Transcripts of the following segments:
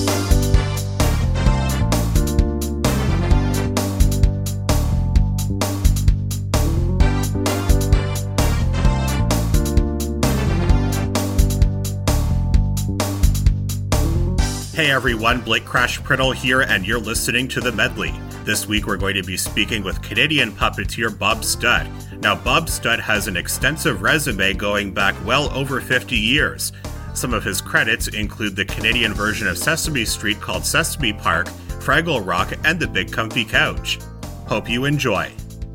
Hey everyone, Blake Crash Priddle here, and you're listening to The Medley. This week we're going to be speaking with Canadian puppeteer Bob Studd. Now, Bob Studd has an extensive resume going back well over 50 years. Some of his credits include the Canadian version of Sesame Street called Sesame Park, Fraggle Rock, and The Big Comfy Couch. Hope you enjoy.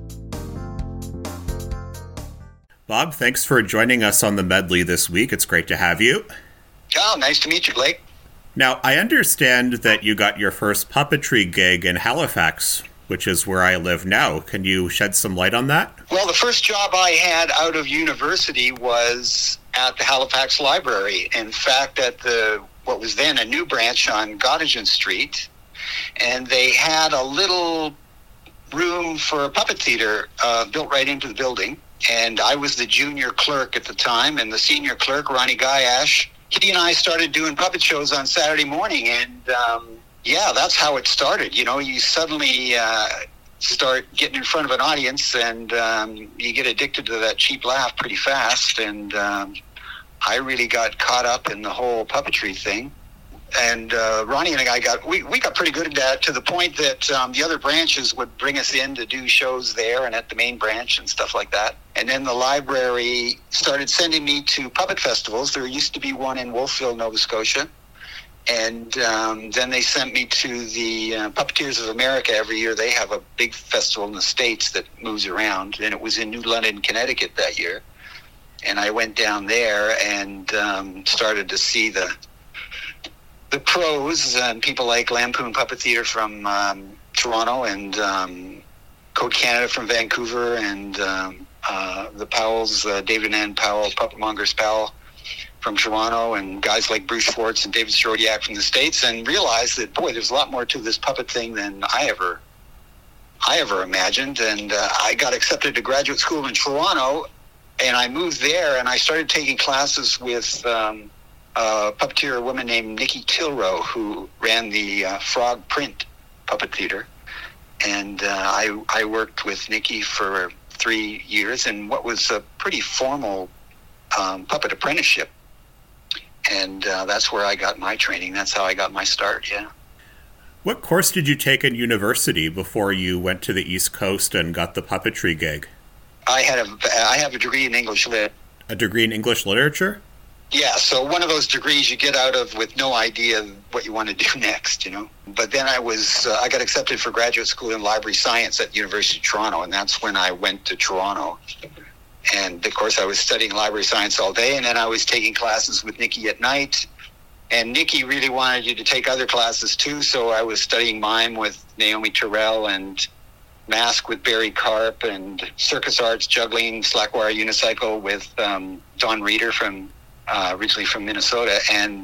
Bob, thanks for joining us on The Medley this week. It's great to have you. Oh, nice to meet you, Blake. Now, I understand that you got your first puppetry gig in Halifax, which is where I live now. Can you shed some light on that? Well, the first job I had out of university was at the Halifax Library. In fact, at what was then a new branch on Gottingen Street. And they had a little room for a puppet theater built right into the building. And I was the junior clerk at the time, and the senior clerk, Ronnie Guyash, he and I started doing puppet shows on Saturday morning, and that's how it started. You know, you suddenly start getting in front of an audience, and you get addicted to that cheap laugh pretty fast, and I really got caught up in the whole puppetry thing. And Ronnie and I got pretty good at that, to the point that the other branches would bring us in to do shows there and at the main branch and stuff like that. And then the library started sending me to puppet festivals. There used to be one in Wolfville, Nova Scotia. And then they sent me to the Puppeteers of America. Every year they have a big festival in the States that moves around. And it was in New London, Connecticut that year. And I went down there and started to see the pros and people like Lampoon Puppet Theatre from Toronto, and Code Canada from Vancouver, and the Powells, David and Ann Powell, Puppet Mongers Powell from Toronto, and guys like Bruce Schwartz and David Strodiak from the States, and realized that, boy, there's a lot more to this puppet thing than I ever imagined. And I got accepted to graduate school in Toronto, and I moved there, and I started taking classes with a puppeteer, a woman named Nikki Tilrow, who ran the Frog Print Puppet Theater. And I worked with Nikki for 3 years in what was a pretty formal puppet apprenticeship. And that's where I got my training. That's how I got my start, yeah. What course did you take in university before you went to the East Coast and got the puppetry gig? I have a degree in English Lit. A degree in English literature? Yeah, so one of those degrees you get out of with no idea what you want to do next, you know. But then I got accepted for graduate school in library science at the University of Toronto, and that's when I went to Toronto. And, of course, I was studying library science all day, and then I was taking classes with Nikki at night. And Nikki really wanted you to take other classes, too, so I was studying mime with Naomi Terrell, and mask with Barry Karp, and circus arts, juggling, slackwire unicycle with Don Reeder originally from Minnesota. And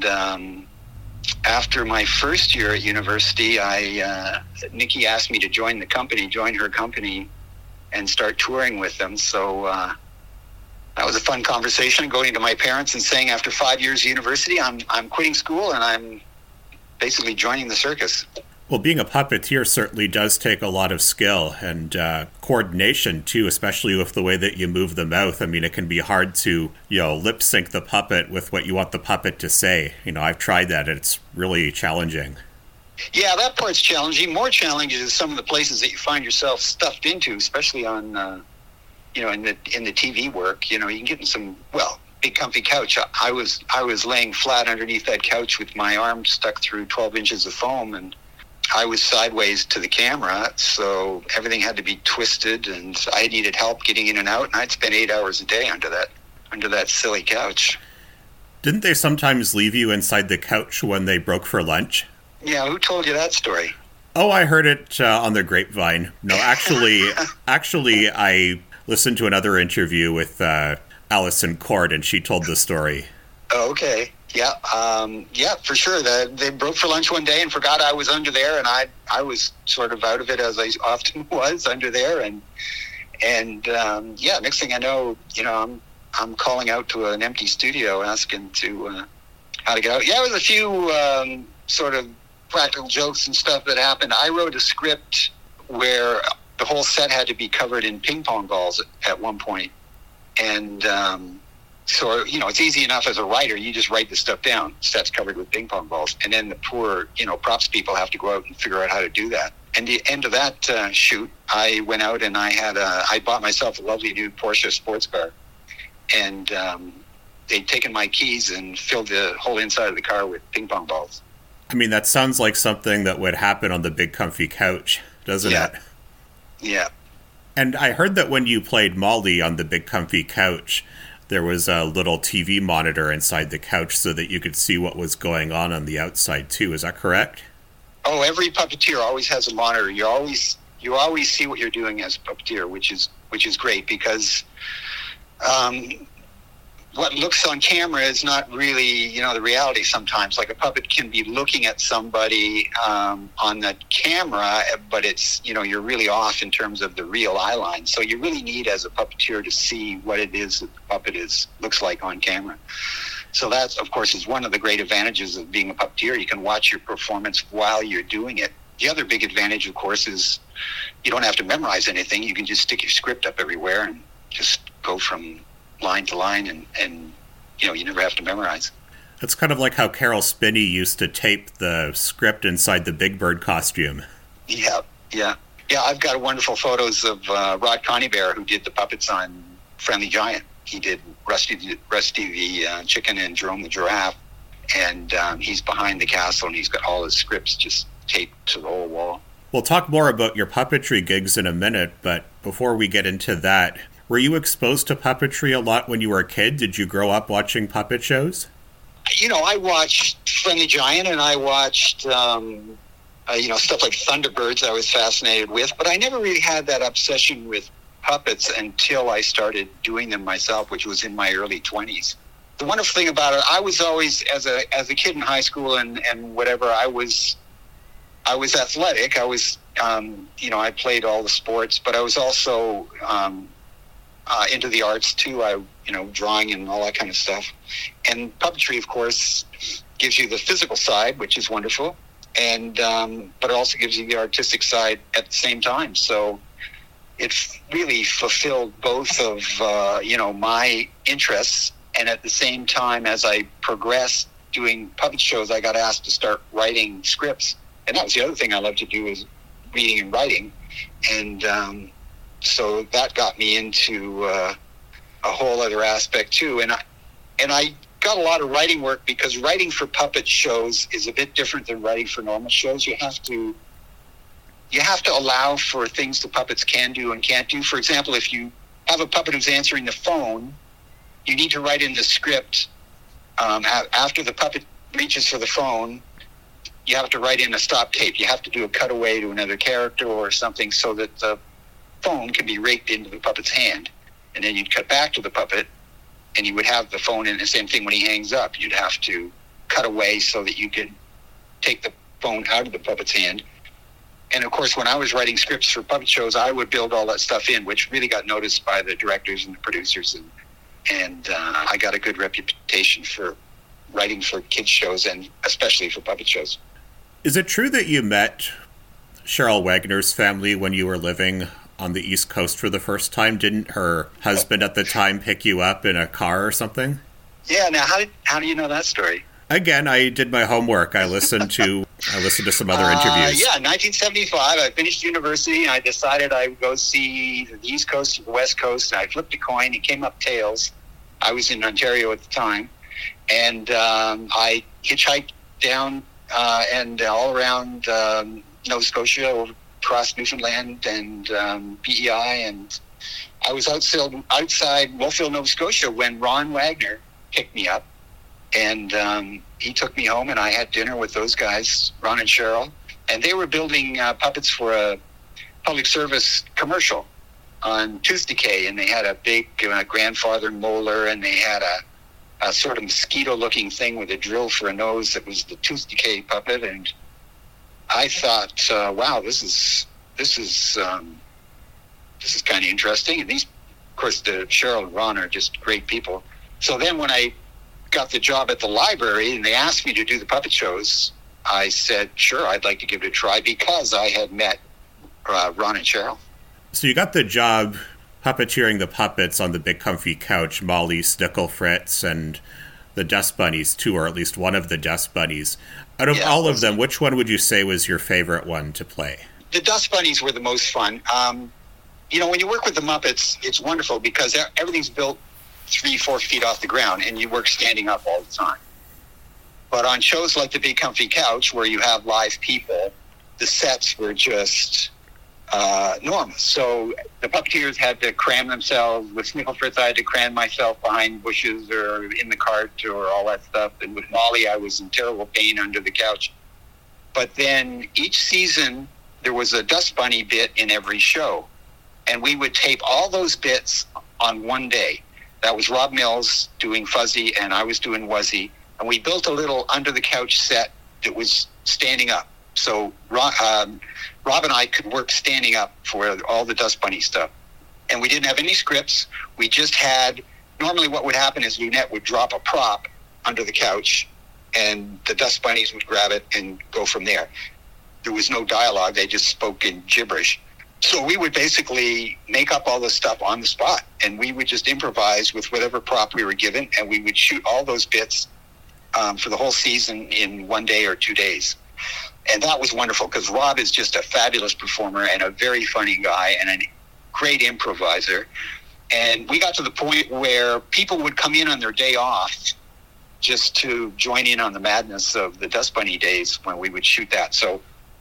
after my first year at university, Nikki asked me to join her company, and start touring with them. So that was a fun conversation, going to my parents and saying, after 5 years of university, I'm quitting school and I'm basically joining the circus. Well, being a puppeteer certainly does take a lot of skill and coordination, too, especially with the way that you move the mouth. I mean, it can be hard to, lip sync the puppet with what you want the puppet to say. I've tried that, and it's really challenging. Yeah, that part's challenging. More challenging is some of the places that you find yourself stuffed into, especially on, in the TV work. You can get in some, Big Comfy Couch. I was laying flat underneath that couch with my arm stuck through 12 inches of foam, and I was sideways to the camera, so everything had to be twisted, and I needed help getting in and out, and I'd spend 8 hours a day under that silly couch. Didn't they sometimes leave you inside the couch when they broke for lunch? Yeah, who told you that story? Oh, I heard it on the grapevine. No, actually, I listened to another interview with Alison Court, and she told the story. Oh, okay. Yeah, for sure. They broke for lunch one day and forgot I was under there, and I was sort of out of it, as I often was under there, and next thing I know, I'm calling out to an empty studio asking to how to get out. Yeah, it was a few sort of practical jokes and stuff that happened. I wrote a script where the whole set had to be covered in ping pong balls at one point. And so, it's easy enough as a writer. You just write the stuff down. Set's covered with ping pong balls. And then the poor, props people have to go out and figure out how to do that. And the end of that shoot, I went out and I bought myself a lovely new Porsche sports car. And they'd taken my keys and filled the whole inside of the car with ping pong balls. I mean, that sounds like something that would happen on the Big Comfy Couch, doesn't it? Yeah. And I heard that when you played Molly on the Big Comfy Couch, there was a little TV monitor inside the couch so that you could see what was going on the outside too. Is that correct? Oh, every puppeteer always has a monitor. You always see what you're doing as a puppeteer, which is great, because what looks on camera is not really, the reality sometimes. Like a puppet can be looking at somebody on the camera, but it's, you're really off in terms of the real eye line. So you really need, as a puppeteer, to see what it is that the puppet looks like on camera. So that, of course, is one of the great advantages of being a puppeteer. You can watch your performance while you're doing it. The other big advantage, of course, is you don't have to memorize anything. You can just stick your script up everywhere and just go from line to line, and you never have to memorize. It's kind of like how Carol Spinney used to tape the script inside the Big Bird costume. Yeah. I've got wonderful photos of Rod Conybeare, who did the puppets on Friendly Giant. He did Rusty the chicken and Jerome the giraffe, and he's behind the castle, and he's got all his scripts just taped to the whole wall. We'll talk more about your puppetry gigs in a minute, but before we get into that, were you exposed to puppetry a lot when you were a kid? Did you grow up watching puppet shows? I watched Friendly Giant, and I watched, stuff like Thunderbirds I was fascinated with, but I never really had that obsession with puppets until I started doing them myself, which was in my early 20s. The wonderful thing about it, I was always, as a kid in high school and whatever, I was athletic. I was, I played all the sports, but I was also into the arts too. Drawing and all that kind of stuff. And puppetry, of course, gives you the physical side, which is wonderful, and but it also gives you the artistic side at the same time. So it really fulfilled both of my interests, and at the same time, as I progressed doing puppet shows, I got asked to start writing scripts, and that was the other thing I loved to do, is reading and writing, and so that got me into a whole other aspect too. And I got a lot of writing work, because writing for puppet shows is a bit different than writing for normal shows. You have to allow for things the puppets can do and can't do. For example, if you have a puppet who's answering the phone, you need to write in the script, after the puppet reaches for the phone, you have to write in a stop tape. You have to do a cutaway to another character or something, so that the phone can be raked into the puppet's hand. And then you'd cut back to the puppet, and you would have the phone in the same thing when he hangs up. You'd have to cut away so that you could take the phone out of the puppet's hand. And of course, when I was writing scripts for puppet shows, I would build all that stuff in, which really got noticed by the directors and the producers. And I got a good reputation for writing for kids shows, and especially for puppet shows. Is it true that you met Cheryl Wagner's family when you were living on the East Coast for the first time? Didn't her husband at the time pick you up in a car or something? Yeah. Now, how do you know that story? Again, I did my homework. I listened to some other interviews. 1975. I finished university, and I decided I would go see the East Coast or the West Coast. And I flipped a coin. It came up tails. I was in Ontario at the time, and I hitchhiked down and all around Nova Scotia, across Newfoundland and PEI, and I was outside Wolfville, Nova Scotia, when Ron Wagner picked me up, and he took me home, and I had dinner with those guys, Ron and Cheryl, and they were building puppets for a public service commercial on tooth decay, and they had a big grandfather molar, and they had a sort of mosquito-looking thing with a drill for a nose that was the tooth decay puppet, and I thought, wow, this is kind of interesting. And these, of course, the Cheryl and Ron are just great people. So then when I got the job at the library and they asked me to do the puppet shows, I said, sure, I'd like to give it a try because I had met Ron and Cheryl. So you got the job puppeteering the puppets on the Big Comfy Couch, Molly, Snickle Fritz, and the Dust Bunnies too, or at least one of the Dust Bunnies. Out of all of them, which one would you say was your favorite one to play? The Dust Bunnies were the most fun. When you work with the Muppets, it's wonderful because everything's built 3-4 feet off the ground, and you work standing up all the time. But on shows like the Big Comfy Couch, where you have live people, the sets were just enormous. So the puppeteers had to cram themselves. With Snickle Fritz, I had to cram myself behind bushes or in the cart or all that stuff. And with Molly, I was in terrible pain under the couch. But then each season, there was a Dust Bunny bit in every show. And we would tape all those bits on one day. That was Rob Mills doing Fuzzy, and I was doing Wuzzy. And we built a little under-the-couch set that was standing up. So Rob and I could work standing up for all the Dust Bunny stuff. And we didn't have any scripts. We just had, normally what would happen is Lunette would drop a prop under the couch, and the Dust Bunnies would grab it and go from there. There was no dialogue. They just spoke in gibberish. So we would basically make up all this stuff on the spot, and we would just improvise with whatever prop we were given, and we would shoot all those bits for the whole season in 1 day or 2 days. And that was wonderful because Rob is just a fabulous performer and a very funny guy and a great improviser. And we got to the point where people would come in on their day off just to join in on the madness of the Dust Bunny days when we would shoot that. So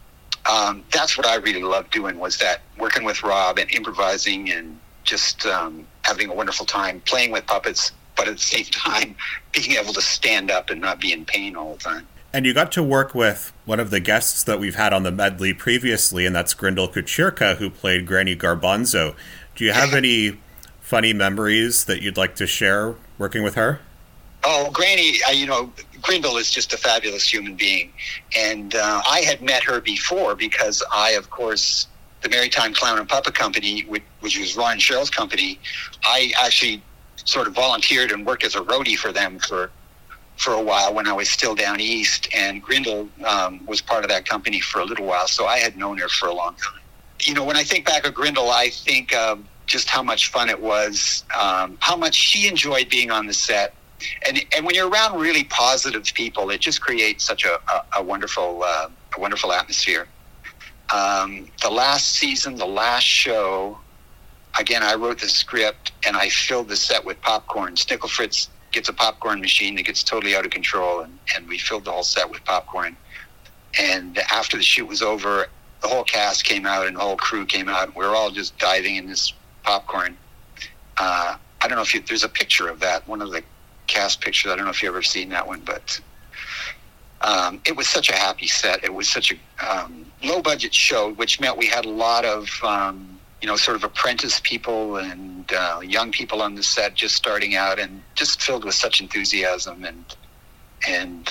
that's what I really loved doing, was that working with Rob and improvising and just having a wonderful time playing with puppets, but at the same time being able to stand up and not be in pain all the time. And you got to work with one of the guests that we've had on the medley previously, and that's Grindel Kuchirka, who played Granny Garbanzo. Do you have any funny memories that you'd like to share working with her? Oh, Granny, Grindel is just a fabulous human being. And I had met her before because I, of course, the Maritime Clown and Puppet Company, which was Ron and Cheryl's company, I actually sort of volunteered and worked as a roadie for them for a while when I was still down east. And Grindel was part of that company for a little while, so I had known her for a long time. When I think back of Grindel, I think just how much fun it was, how much she enjoyed being on the set. And when you're around really positive people, it just creates such a wonderful atmosphere. The last season, the last show, again, I wrote the script and I filled the set with popcorn. Snickle Fritz gets a popcorn machine that gets totally out of control, and we filled the whole set with popcorn. And after the shoot was over, the whole cast came out and the whole crew came out, and we were all just diving in this popcorn. I don't know if there's a picture of that, one of the cast pictures. I don't know if you've ever seen that one, but it was such a happy set. It was such a low-budget show, which meant we had a lot of sort of apprentice people and young people on the set just starting out, and just filled with such enthusiasm, and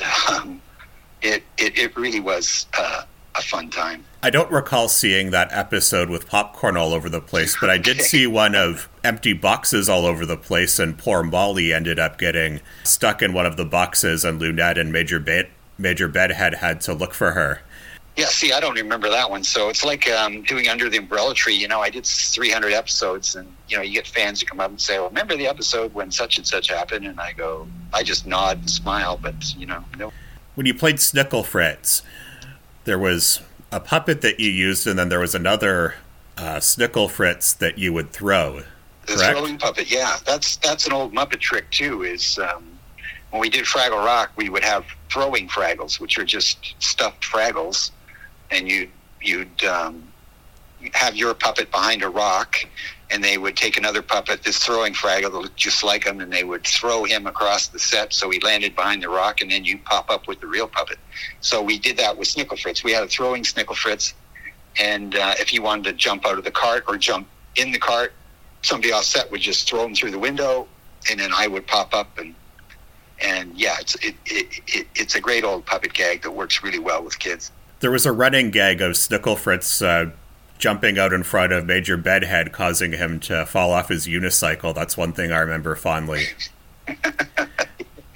it really was a fun time. I don't recall seeing that episode with popcorn all over the place, but I did see one of empty boxes all over the place, and poor Molly ended up getting stuck in one of the boxes, and Lunette and Major Bedhead had to look for her. Yeah, see, I don't remember that one. So it's like doing Under the Umbrella Tree. I did 300 episodes, and, you get fans who come up and say, well, remember the episode when such and such happened? And I just nod and smile, but, no. When you played Snickle Fritz, there was a puppet that you used, and then there was another Snickle Fritz that you would throw, The correct? throwing puppet, yeah. That's an old Muppet trick, too, is when we did Fraggle Rock, we would have throwing Fraggles, which are just stuffed Fraggles. And you'd have your puppet behind a rock, and they would take another puppet, this throwing Fraggle that looked just like him, and they would throw him across the set so he landed behind the rock, and then you pop up with the real puppet. So we did that with Snickle Fritz. We had a throwing Snickle Fritz, and if he wanted to jump out of the cart or jump in the cart, somebody off set would just throw him through the window, and then I would pop up, and yeah, it's a great old puppet gag that works really well with kids. There was a running gag of Snickle Fritz jumping out in front of Major Bedhead, causing him to fall off his unicycle. That's one thing I remember fondly.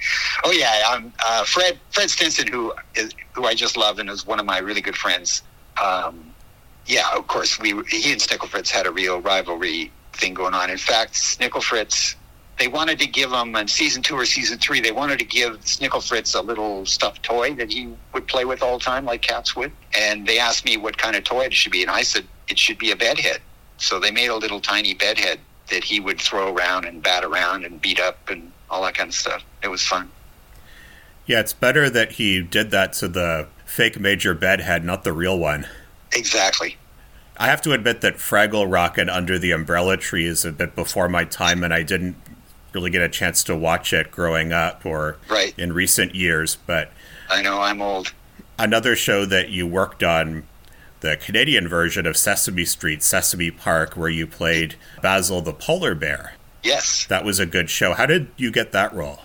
Oh yeah, Fred Stinson, who I just love and is one of my really good friends. Yeah, of course, he and Snickle Fritz had a real rivalry thing going on. In fact, Snickle Fritz, they wanted to give him in season 2 or season 3, they wanted to give Snickle Fritz a little stuffed toy that he would play with all the time, like cats would. And they asked me what kind of toy it should be, and I said it should be a bedhead. So they made a little tiny bedhead that he would throw around and bat around and beat up and all that kind of stuff. It was fun. Yeah, it's better that he did that to the fake Major Bedhead, not the real one. Exactly. I have to admit that Fraggle Rock and Under the Umbrella Tree is a bit before my time, and I didn't really get a chance to watch it growing up or in recent years. But I know, I'm old. Another show that you worked on, the Canadian version of Sesame Street, Sesame Park, where you played Basil the polar bear. Yes. That was a good show. How did you get that role?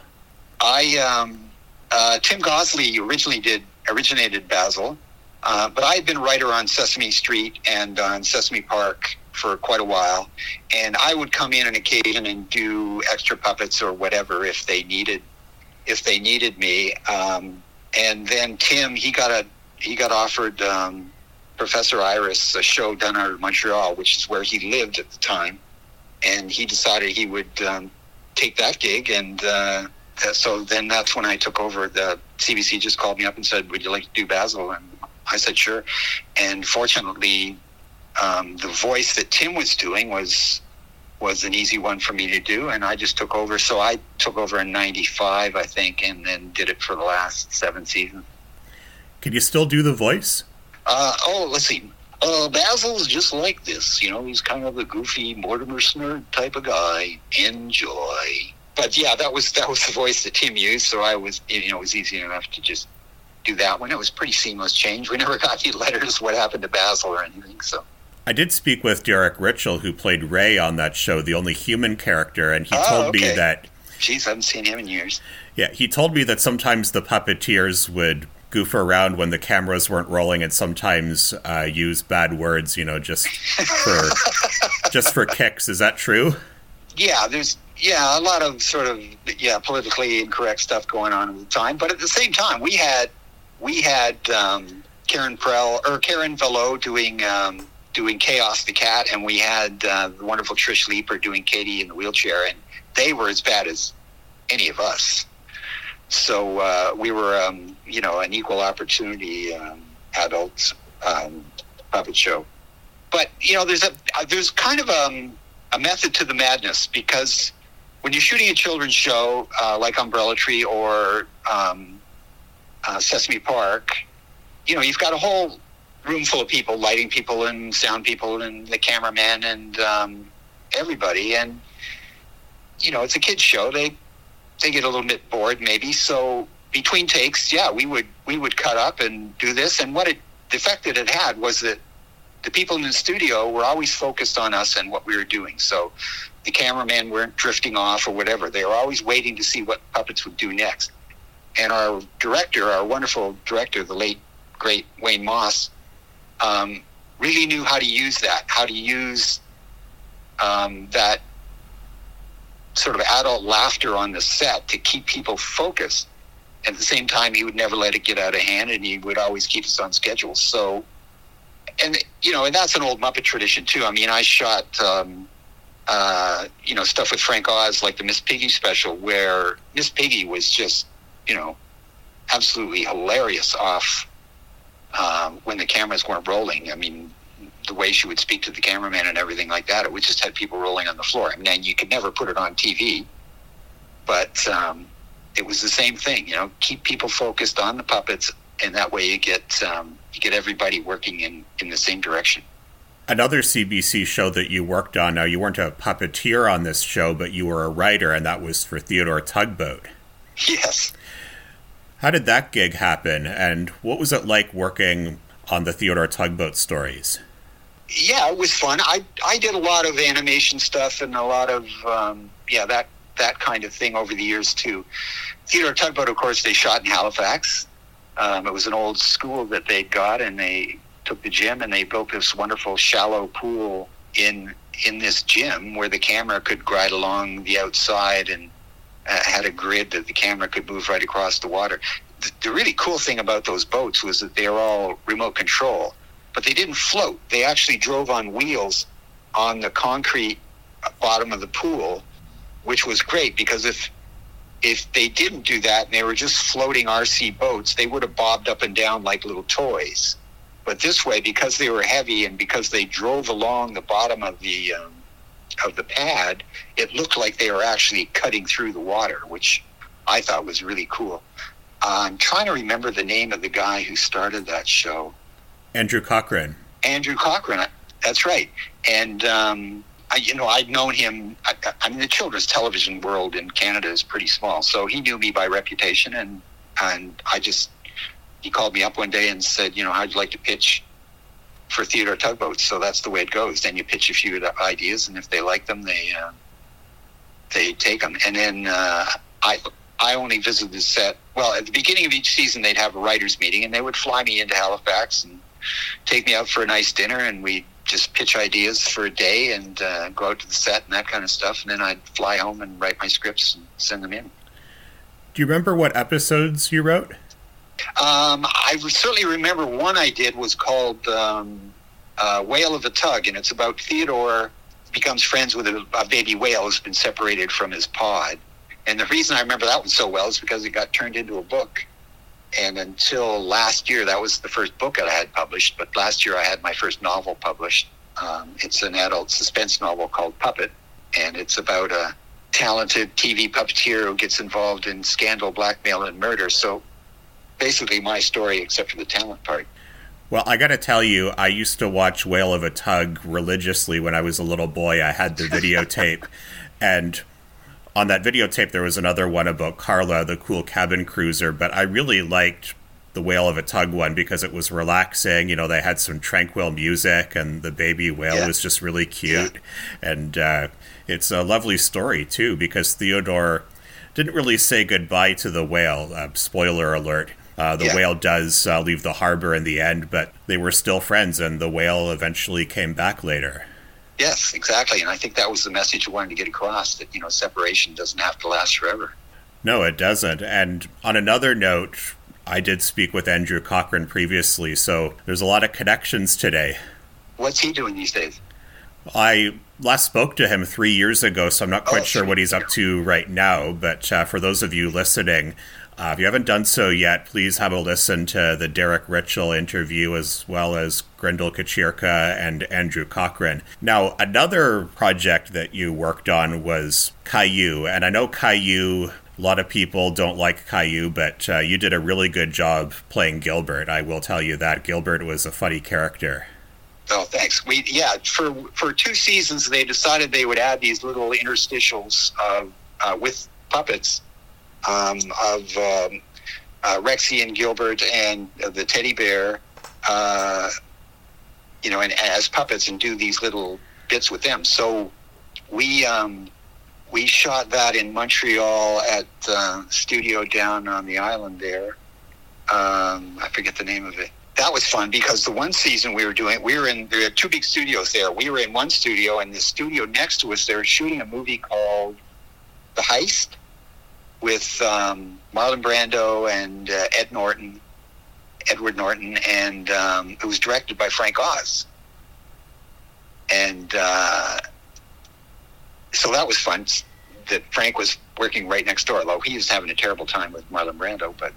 Tim Gosley originated Basil, but I had been writer on Sesame Street and on Sesame Park for quite a while, and I would come in on occasion and do extra puppets or whatever if they needed me. And then Tim, he got offered Professor Iris, a show done out of Montreal, which is where he lived at the time, and he decided he would take that gig, and so then that's when I took over. The CBC just called me up and said, would you like to do Basil? And I said, sure. And fortunately, the voice that Tim was doing was an easy one for me to do, and I just took over. So I took over in 95, I think, and then did it for the last 7 seasons. Can you still do the voice? Let's see. Basil's just like this. He's kind of a goofy Mortimer Snerd type of guy. Enjoy. But yeah, that was the voice that Tim used, so it was easy enough to just do that one. It was pretty seamless change. We never got any letters what happened to Basil or anything. So I did speak with Derek Ritchell, who played Ray on that show, the only human character, and he told me that... Jeez, I haven't seen him in years. Yeah, he told me that sometimes the puppeteers would goof around when the cameras weren't rolling and sometimes use bad words, just for kicks. Is that true? Yeah, there's a lot of sort of politically incorrect stuff going on at the time, but at the same time, we had Karen Velo doing Chaos the Cat, and we had the wonderful Trish Leeper doing Katie in the wheelchair, and they were as bad as any of us. So we were an equal opportunity adult puppet show. But there's kind of a method to the madness, because when you're shooting a children's show like Umbrella Tree or Sesame Park, you've got a whole room full of people, lighting people and sound people and the cameraman and everybody. And, it's a kid's show. They get a little bit bored maybe. So between takes, we would cut up and do this. And the effect that it had was that the people in the studio were always focused on us and what we were doing. So the cameramen weren't drifting off or whatever. They were always waiting to see what puppets would do next. And our wonderful director, the late, great Wayne Moss, really knew how to use that, that sort of adult laughter on the set to keep people focused. At the same time, he would never let it get out of hand, and he would always keep us on schedule. So, and that's an old Muppet tradition too. I mean, I shot, stuff with Frank Oz, like the Miss Piggy special, where Miss Piggy was just, absolutely hilarious off when the cameras weren't rolling. I mean, the way she would speak to the cameraman and everything like that, it would just have people rolling on the floor. I mean, and you could never put it on TV, but it was the same thing. Keep people focused on the puppets, and that way you get everybody working in the same direction. Another CBC show that you worked on, now you weren't a puppeteer on this show, but you were a writer, and that was for Theodore Tugboat. Yes. How did that gig happen, and what was it like working on the Theodore Tugboat stories? Yeah, it was fun. I did a lot of animation stuff and a lot of, that kind of thing over the years, too. Theodore Tugboat, of course, they shot in Halifax. It was an old school that they got, and they took the gym and they built this wonderful shallow pool in this gym where the camera could glide along the outside and had a grid that the camera could move right across the water. The really cool thing about those boats was that they were all remote control, but they didn't float. They actually drove on wheels on the concrete bottom of the pool, which was great, because if they didn't do that and they were just floating RC boats, they would have bobbed up and down like little toys. But this way, because they were heavy and because they drove along the bottom of the pad, it looked like they were actually cutting through the water, which I thought was really cool. I'm trying to remember the name of the guy who started that show. Andrew Cochran. Andrew Cochran, that's right. And I'd known him. I mean, the children's television world in Canada is pretty small, so he knew me by reputation, and he called me up one day and said, how'd you like to pitch for Theodore Tugboats? So that's the way it goes. Then you pitch a few ideas, and if they like them, they take them. And then I only visited the set. Well, at the beginning of each season, they'd have a writers' meeting, and they would fly me into Halifax and take me out for a nice dinner, and we'd just pitch ideas for a day and go out to the set and that kind of stuff. And then I'd fly home and write my scripts and send them in. Do you remember what episodes you wrote? I certainly remember one I did was called Whale of a Tug, and it's about Theodore becomes friends with a baby whale who's been separated from his pod. And the reason I remember that one so well is because it got turned into a book. And until last year, that was the first book that I had published. But last year I had my first novel published. It's an adult suspense novel called Puppet. And it's about a talented TV puppeteer who gets involved in scandal, blackmail, and murder. So basically my story, except for the talent part. Well, I got to tell you, I used to watch Whale of a Tug religiously when I was a little boy. I had the videotape. And on that videotape, there was another one about Carla, the cool cabin cruiser, but I really liked the Whale of a Tug one because it was relaxing. They had some tranquil music, and the baby whale was just really cute. Yeah. And it's a lovely story, too, because Theodore didn't really say goodbye to the whale. Spoiler alert. The whale does leave the harbor in the end, but they were still friends, and the whale eventually came back later. Yes, exactly. And I think that was the message we wanted to get across, that, separation doesn't have to last forever. No, it doesn't. And on another note, I did speak with Andrew Cochran previously, so there's a lot of connections today. What's he doing these days? I last spoke to him 3 years ago, so I'm not quite sure what he's up to right now. But for those of you listening, if you haven't done so yet, please have a listen to the Derek Ritchell interview, as well as Grendel Kachirka and Andrew Cochran. Now, another project that you worked on was Caillou. And I know Caillou, a lot of people don't like Caillou, but you did a really good job playing Gilbert. I will tell you that. Gilbert was a funny character. Oh, thanks. For 2 seasons, they decided they would add these little interstitials with puppets of Rexy and Gilbert and the teddy bear, and as puppets, and do these little bits with them. So we shot that in Montreal at studio down on the island there. I forget the name of it. That was fun because the one season there were 2 big studios there. We were in one studio, and the studio next to us, they were shooting a movie called The Heist with Marlon Brando and Edward Norton, and it was directed by Frank Oz. And so that was fun, that Frank was working right next door, although he was having a terrible time with Marlon Brando, but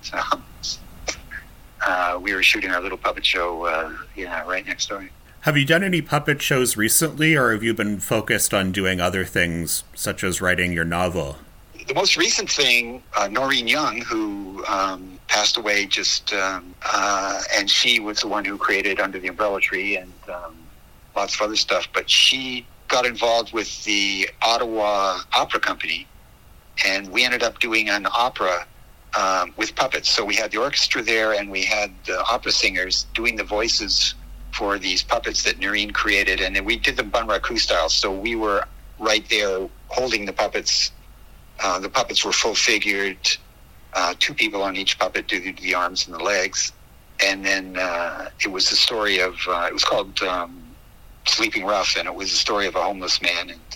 we were shooting our little puppet show right next door. Have you done any puppet shows recently, or have you been focused on doing other things, such as writing your novel? The most recent thing, Noreen Young, who passed away and she was the one who created Under the Umbrella Tree and lots of other stuff, but she got involved with the Ottawa Opera Company, and we ended up doing an opera with puppets. So we had the orchestra there, and we had the opera singers doing the voices for these puppets that Noreen created, and then we did them Bunraku style. So we were right there holding the puppets. The puppets were full-figured, 2 people on each puppet do the arms and the legs. And then it was the story of, it was called Sleeping Rough, and it was the story of a homeless man. And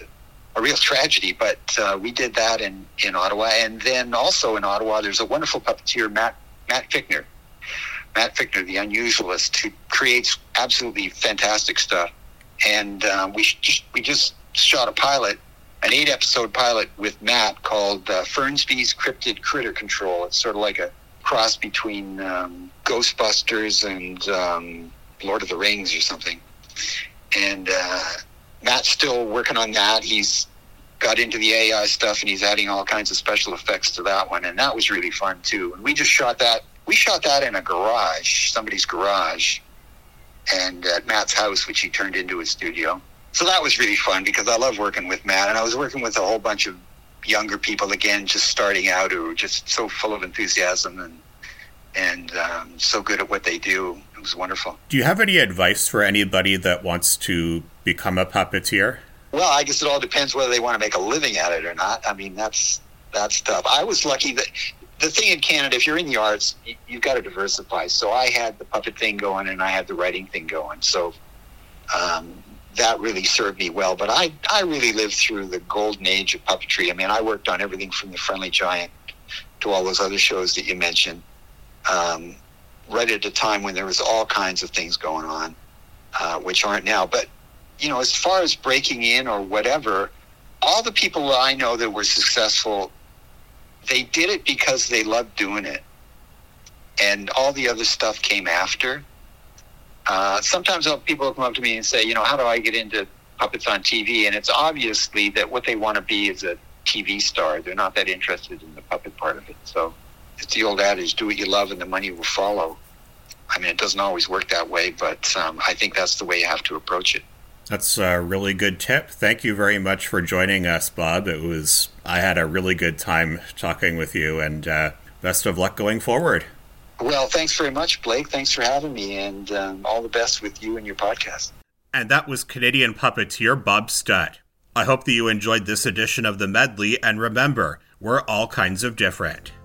a real tragedy, but we did that in Ottawa. And then also in Ottawa, there's a wonderful puppeteer, Matt Fichtner. Matt Fichtner, the Unusualist, who creates absolutely fantastic stuff. And we just shot a pilot, an 8-episode pilot with Matt called Fernsby's Cryptid Critter Control. It's sort of like a cross between Ghostbusters and Lord of the Rings or something. And Matt's still working on that. He's got into the AI stuff, and he's adding all kinds of special effects to that one. And that was really fun, too. And we just shot that. We shot that in a garage, somebody's garage, and at Matt's house, which he turned into a studio. So that was really fun because I love working with Matt. And I was working with a whole bunch of younger people, again, just starting out, who were just so full of enthusiasm and so good at what they do. It was wonderful. Do you have any advice for anybody that wants to become a puppeteer? Well, I guess it all depends whether they want to make a living at it or not. I mean, that's tough. I was lucky that the thing in Canada, if you're in the arts, you've got to diversify. So I had the puppet thing going and I had the writing thing going. So that really served me well. But I really lived through the golden age of puppetry. I mean, I worked on everything from The Friendly Giant to all those other shows that you mentioned, right at a time when there was all kinds of things going on, which aren't now. But, you know, as far as breaking in or whatever, all the people I know that were successful, they did it because they loved doing it. And all the other stuff came after. Sometimes people will come up to me and say, you know, how do I get into puppets on TV? And it's obviously that what they want to be is a TV star. They're not that interested in the puppet part of it. So it's the old adage, do what you love and the money will follow. I mean, it doesn't always work that way, but I think that's the way you have to approach it. That's a really good tip. Thank you very much for joining us, Bob. I had a really good time talking with you, and best of luck going forward. Well, thanks very much, Blake. Thanks for having me, and all the best with you and your podcast. And that was Canadian puppeteer Bob Studd. I hope that you enjoyed this edition of The Medley, and remember, we're all kinds of different.